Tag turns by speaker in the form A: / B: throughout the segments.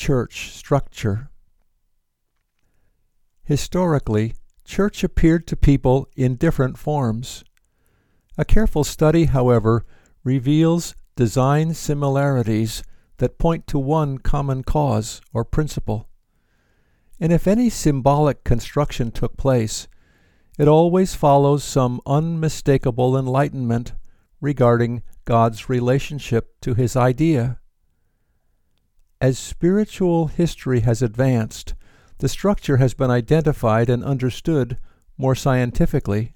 A: church structure. Historically, church appeared to people in different forms. A careful study, however, reveals design similarities that point to one common cause or principle. And if any symbolic construction took place, it always follows some unmistakable enlightenment regarding God's relationship to his idea. As spiritual history has advanced, the structure has been identified and understood more scientifically.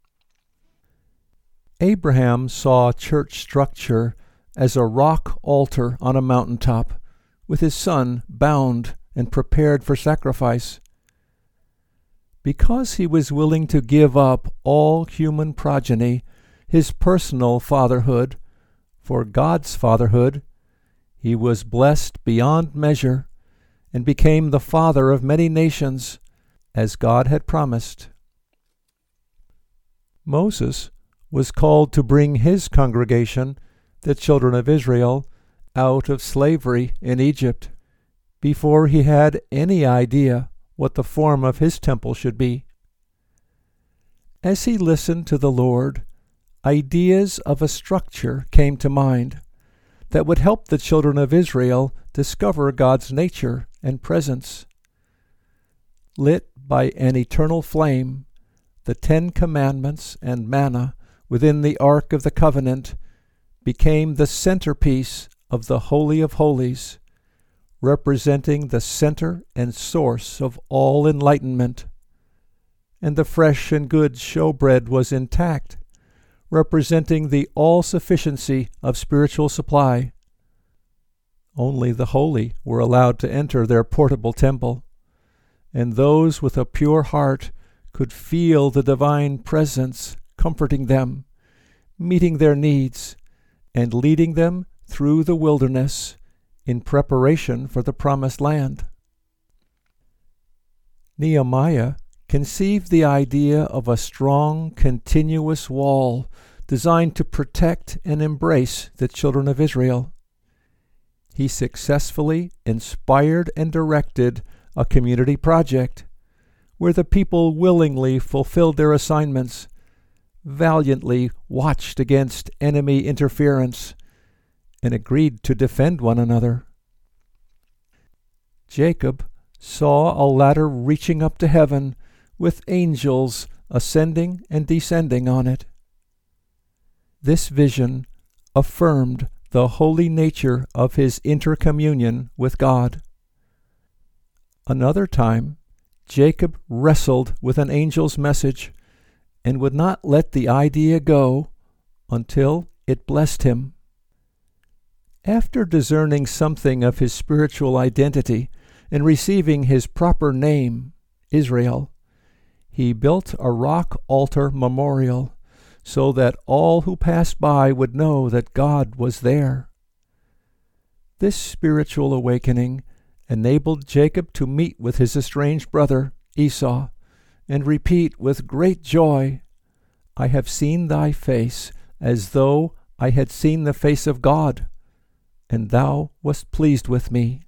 A: Abraham saw church structure as a rock altar on a mountaintop, with his son bound and prepared for sacrifice. Because he was willing to give up all human progeny, his personal fatherhood, for God's fatherhood, he was blessed beyond measure and became the father of many nations, as God had promised. Moses was called to bring his congregation, the children of Israel, out of slavery in Egypt, before he had any idea what the form of his temple should be. As he listened to the Lord, ideas of a structure came to mind that would help the children of Israel discover God's nature and presence. Lit by an eternal flame, the 10 Commandments and manna within the Ark of the Covenant became the centerpiece of the Holy of Holies, representing the center and source of all enlightenment. And the fresh and good showbread was intact, representing the all-sufficiency of spiritual supply. Only the holy were allowed to enter their portable temple, and those with a pure heart could feel the divine presence comforting them, meeting their needs, and leading them through the wilderness in preparation for the promised land. Nehemiah conceived the idea of a strong, continuous wall designed to protect and embrace the children of Israel. He successfully inspired and directed a community project where the people willingly fulfilled their assignments, valiantly watched against enemy interference, and agreed to defend one another. Jacob saw a ladder reaching up to heaven with angels ascending and descending on it. This vision affirmed the holy nature of his intercommunion with God. Another time, Jacob wrestled with an angel's message and would not let the idea go until it blessed him. After discerning something of his spiritual identity and receiving his proper name, Israel, he built a rock altar memorial so that all who passed by would know that God was there. This spiritual awakening enabled Jacob to meet with his estranged brother, Esau, and repeat with great joy, "I have seen thy face as though I had seen the face of God, and thou wast pleased with me."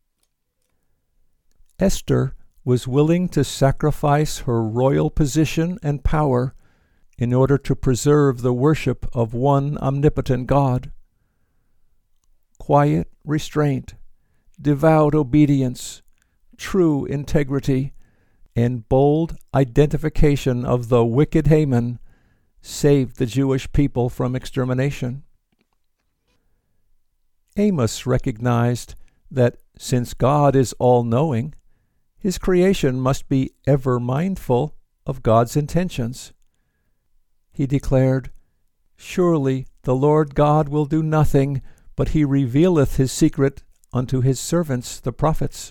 A: Esther was willing to sacrifice her royal position and power in order to preserve the worship of one omnipotent God. Quiet restraint, devout obedience, true integrity, and bold identification of the wicked Haman saved the Jewish people from extermination. Amos recognized that since God is all-knowing, his creation must be ever mindful of God's intentions. He declared, "Surely the Lord God will do nothing, but he revealeth his secret unto his servants the prophets."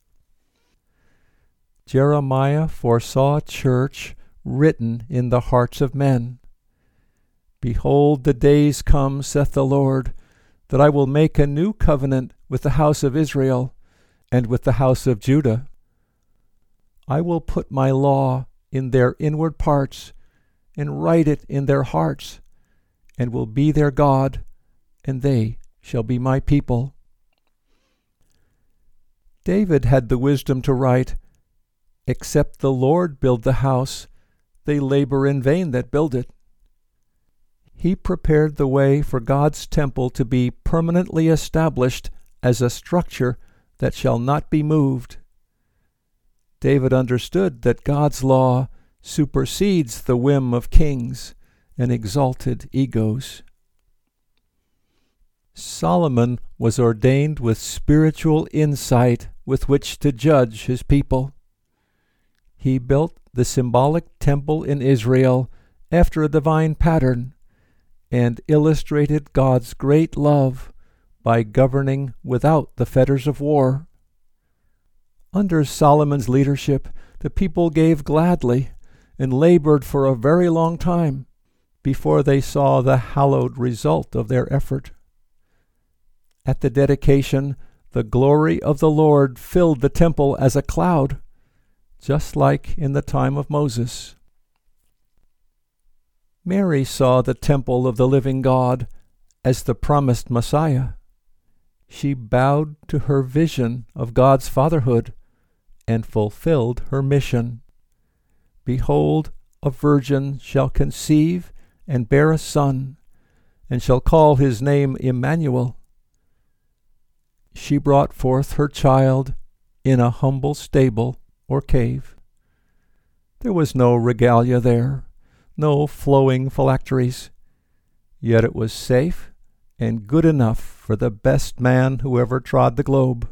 A: Jeremiah foresaw church written in the hearts of men. "Behold, the days come, saith the Lord, that I will make a new covenant with the house of Israel and with the house of Judah. I will put my law in their inward parts and write it in their hearts, and will be their God, and they shall be my people." David had the wisdom to write, "Except the Lord build the house, they labor in vain that build it." He prepared the way for God's temple to be permanently established as a structure that shall not be moved. David understood that God's law supersedes the whim of kings and exalted egos. Solomon was ordained with spiritual insight with which to judge his people. He built the symbolic temple in Israel after a divine pattern and illustrated God's great love by governing without the fetters of war. Under Solomon's leadership, the people gave gladly and labored for a very long time before they saw the hallowed result of their effort. At the dedication, the glory of the Lord filled the temple as a cloud, just like in the time of Moses. Mary saw the temple of the living God as the promised Messiah. She bowed to her vision of God's fatherhood and fulfilled her mission. "Behold, a virgin shall conceive and bear a son, and shall call his name Emmanuel." She brought forth her child in a humble stable or cave. There was no regalia there, no flowing phylacteries, yet it was safe and good enough for the best man who ever trod the globe.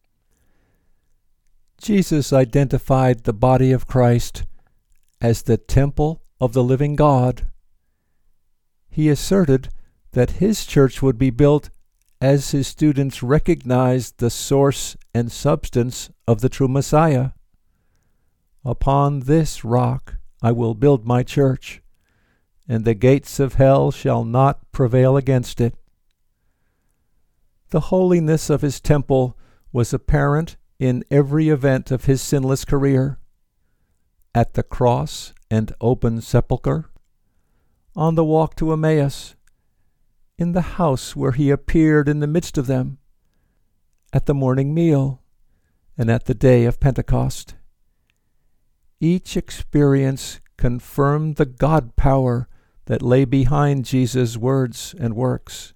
A: Jesus identified the body of Christ as the temple of the living God. He asserted that his church would be built as his students recognized the source and substance of the true Messiah. "Upon this rock I will build my church, and the gates of hell shall not prevail against it." The holiness of his temple was apparent in every event of his sinless career: at the cross and open sepulchre, on the walk to Emmaus, in the house where he appeared in the midst of them, at the morning meal, and at the day of Pentecost. Each experience confirmed the God power that lay behind Jesus' words and works.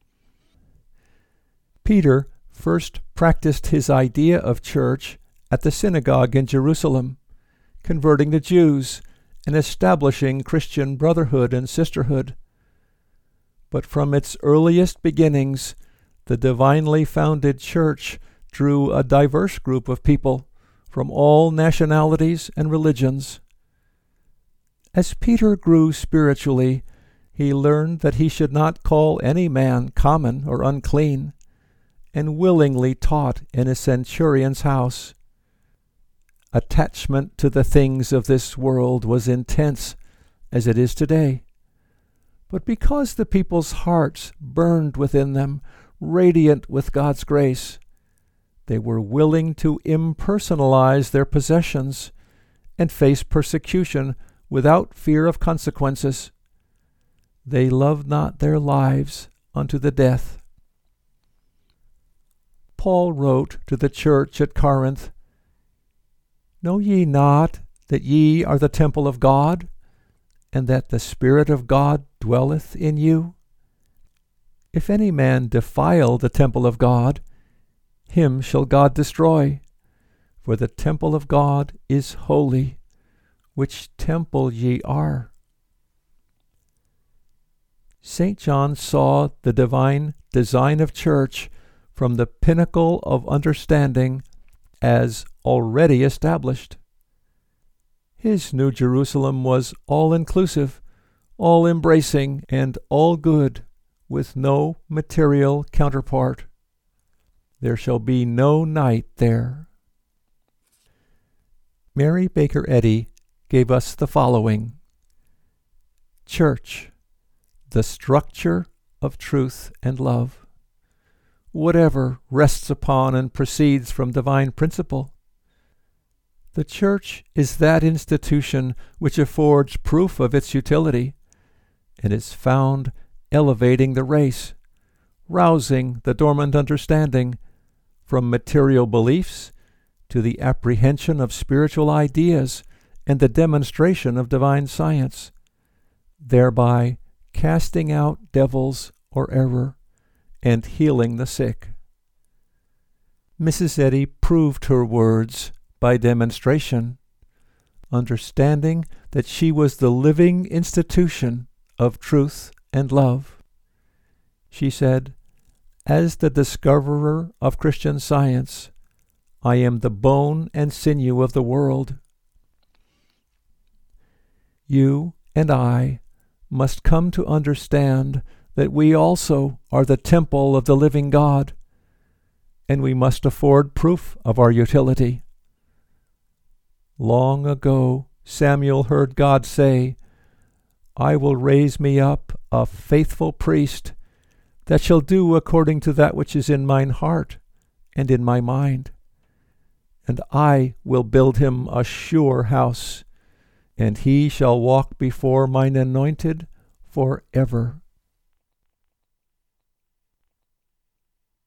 A: Peter first practiced his idea of church at the synagogue in Jerusalem, converting the Jews and establishing Christian brotherhood and sisterhood. But from its earliest beginnings, the divinely founded church drew a diverse group of people from all nationalities and religions. As Peter grew spiritually, he learned that he should not call any man common or unclean, and willingly taught in a centurion's house. Attachment to the things of this world was intense, as it is today. But because the people's hearts burned within them, radiant with God's grace, they were willing to impersonalize their possessions and face persecution without fear of consequences. They loved not their lives unto the death. Paul wrote to the church at Corinth, "Know ye not that ye are the temple of God, and that the Spirit of God dwelleth in you? If any man defile the temple of God, him shall God destroy. For the temple of God is holy, which temple ye are." St. John saw the divine design of church from the pinnacle of understanding as already established. His New Jerusalem was all-inclusive, all-embracing, and all-good, with no material counterpart. There shall be no night there. Mary Baker Eddy gave us the following: Church, the structure of truth and love. Whatever rests upon and proceeds from divine principle. The Church is that institution which affords proof of its utility, and is found elevating the race, rousing the dormant understanding, from material beliefs to the apprehension of spiritual ideas and the demonstration of divine science, thereby casting out devils or error and healing the sick. Mrs. Eddy proved her words by demonstration, understanding that she was the living institution of truth and love. She said, "As the discoverer of Christian Science, I am the bone and sinew of the world. You and I must come to understand that we also are the temple of the living God, and we must afford proof of our utility. Long ago, Samuel heard God say, 'I will raise me up a faithful priest that shall do according to that which is in mine heart and in my mind. And I will build him a sure house, and he shall walk before mine anointed forever.'"